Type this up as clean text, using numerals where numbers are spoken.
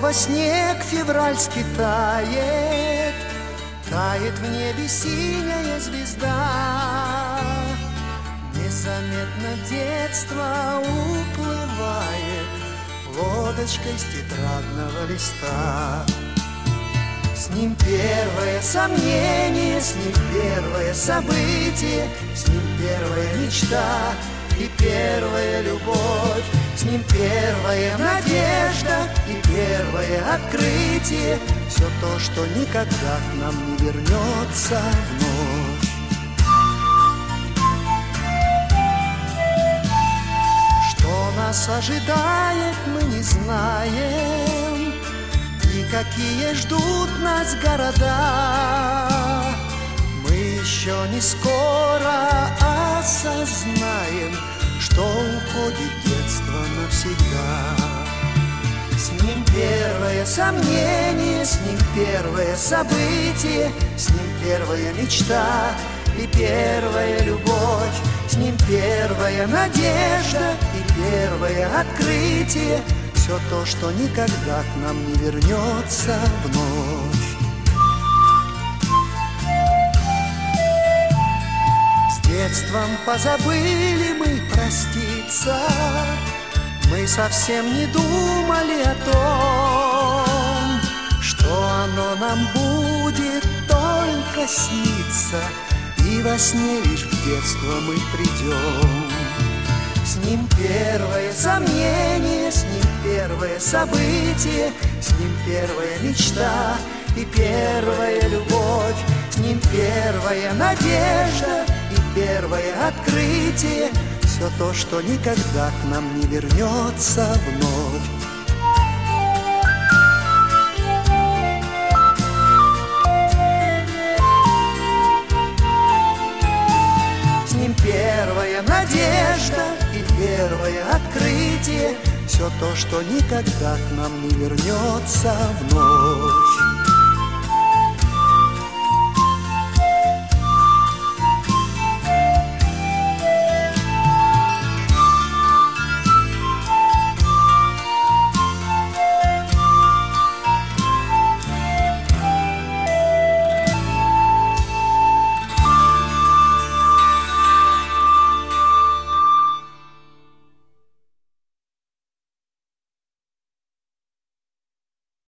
Снова снег февральский тает, тает в небе синяя звезда. Незаметно детство уплывает лодочкой с тетрадного листа. С ним первое сомнение, с ним первое событие, с ним первая мечта и первая любовь. С ним первая надежда и первое открытие. Все то, что никогда к нам не вернется вновь. Что нас ожидает, мы не знаем, и какие ждут нас города. Мы еще не скоро осознаем, что уходит детство навсегда. С ним первое сомнение, с ним первое событие, с ним первая мечта и первая любовь. С ним первая надежда и первое открытие. Все то, что никогда к нам не вернется вновь. С детством позабыли мы проститься, мы совсем не думали о том, что оно нам будет только сниться, и во сне лишь в детство мы придем. С ним первое сомнение, с ним первое событие, с ним первая мечта и первая любовь. С ним первая надежда и первое открытие. Все то, что никогда к нам не вернется вновь. С ним первая надежда и первое открытие. Все то, что никогда к нам не вернется вновь.